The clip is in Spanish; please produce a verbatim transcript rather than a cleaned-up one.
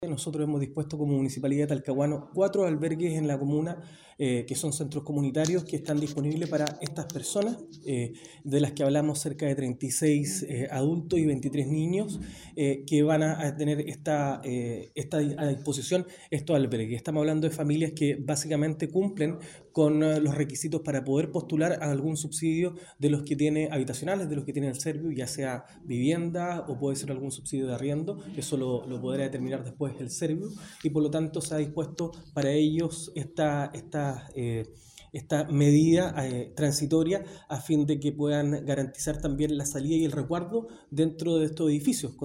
Nosotros hemos dispuesto como Municipalidad de Talcahuano cuatro albergues en la comuna eh, que son centros comunitarios que están disponibles para estas personas, eh, de las que hablamos cerca de treinta y seis eh, adultos y veintitrés niños eh, que van a, a tener esta, eh, esta a disposición estos albergues. Estamos hablando de familias que básicamente cumplen con uh, los requisitos para poder postular a algún subsidio de los que tiene habitacionales, de los que tiene el Servio, ya sea vivienda o puede ser algún subsidio de arriendo. Eso lo, lo podrá determinar después el Servio, y por lo tanto se ha dispuesto para ellos esta, esta, eh, esta medida eh, transitoria a fin de que puedan garantizar también la salida y el resguardo dentro de estos edificios.